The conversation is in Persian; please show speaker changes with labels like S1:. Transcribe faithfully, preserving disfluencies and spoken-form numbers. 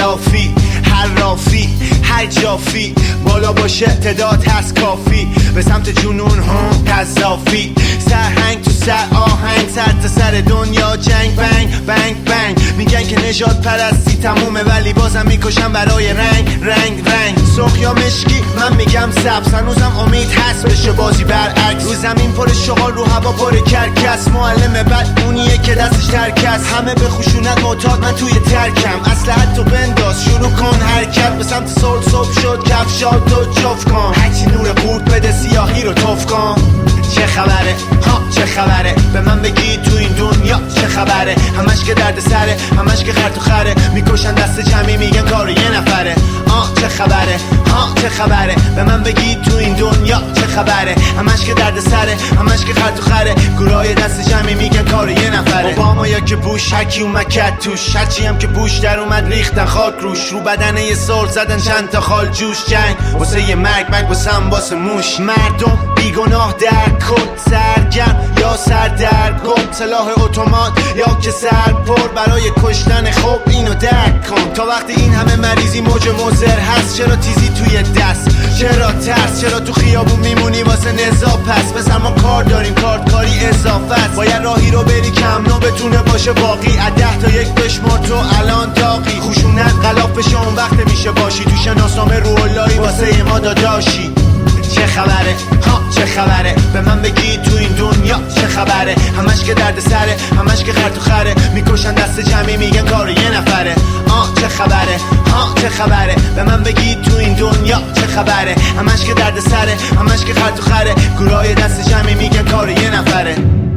S1: علافی حرافی هر جافی بالا باشه تعداد هست کافی به سمت جنون هم قذافی سرهنگ تو سر آهنگ سر تا سر دنیا جنگ بنگ بنگ بنگ میگن که نجات پرستی تمومه ولی بازم میکشم برای رنگ رنگ رنگ سرخ یا مشکی من میگم سبز هنوزم امید هست بشه بازی برعکس رو زمین پر شغال رو هوا پر کرکس معلم بد اونیه که دستش ترکس همه به خشونت معتاد من توی ترکم اسلحه تو بنداز شروع کن حرکت به سمت صلح صبح شد کفشات تو جفت کن هرچی نور قورت بده سیاهی رو توف کن چه خبره ها چه خبره به من بگی تو این دنیا چه خبره همش که درد سره همش که خرط و خره میکشن دست جمعی میگن کار یه نفره آه چه خبره ها چه خبره به من بگی تو این دنیا چه خبره همش که درد سره همش که خرط و خره گروهای دست جمعی میگن کار یه نفره اوباما یا که بوش هرکی اومد کت توش هرچی هم که بوش در اومد ریختن خاک روش رو بدنه یه سر زدن چند تا خال جوش جنگ واسه یه مرگ مرگ واسم واسه موش مردم بیگناه در کل سرگرم یا سردرگم سلاح اتومات یا که سر پر برای کشتن خوب اینو درک کن تا وقتی این همه مریضی موج مضر هست چرا تیزی توی دست چرا ترس چرا تو خیابون میمونی واسه نزا پس بسر ما کار داریم کارتکاری اضافه است باید راهی رو بری کم نو بتونه باشه باقی از ده تا یک بشمار تو الان داغی خوشونت غلاف بشه اون وقت میشه باشی تو شناسنامه رو اللهی واسه ما داداشی چه خبره ها چه خبره به من بگی تو این دنیا چه خبره همش که درد سره همش که خرط و خره میکشن دست جمعی میگن کار یه نفره آه چه خبره ها چه خبره به من بگی تو این دنیا چه خبره همش که درد سره همش که خرط و خره گروهای دست جمعی میگن کار یه نفره